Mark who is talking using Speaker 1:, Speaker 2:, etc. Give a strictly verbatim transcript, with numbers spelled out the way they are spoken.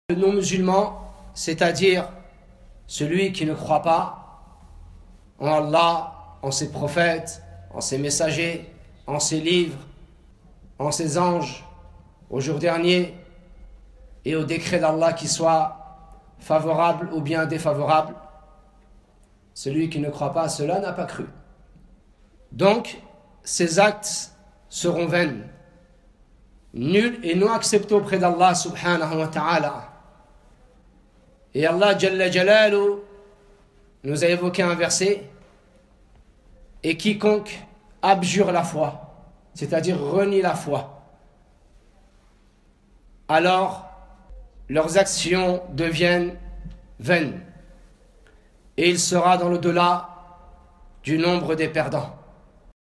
Speaker 1: Le non-musulman, c'est-à-dire celui qui ne croit pas en Allah, en ses prophètes, en ses messagers, en ses livres, en ses anges, au jour dernier et au décret d'Allah qui soit favorable ou bien défavorable. Celui qui ne croit pas à cela n'a pas cru. Donc, ces actes seront vains, nuls et non acceptés auprès d'Allah subhanahu wa ta'ala. Et Allah Jalla Jalalu nous a évoqué un verset: et quiconque abjure la foi, c'est-à-dire renie la foi, alors leurs actions deviennent vaines et il sera dans l'au-delà du nombre des perdants.